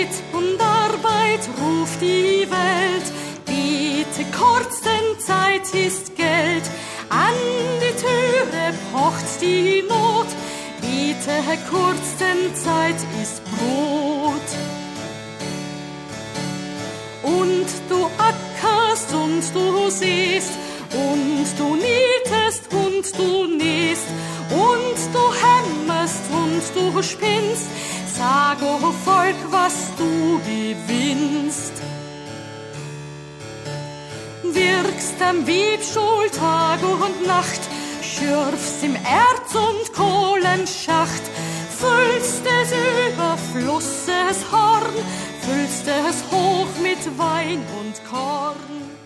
Gebet und Arbeit ruft die Welt. Bitte kurz, denn Zeit ist Geld. An die Türe pocht die Not. Bitte kurz, denn Zeit ist Brot. Und du ackerst und du siehst und du nietest und du nähst und du hämmerst und du spinnst. Sag, o Volk, was du gewinnst. Wirkst am Webstuhl Tag und Nacht, schürfst im Erz- und Kohlenschacht, füllst des Überflusses Horn, füllst es hoch mit Wein und Korn.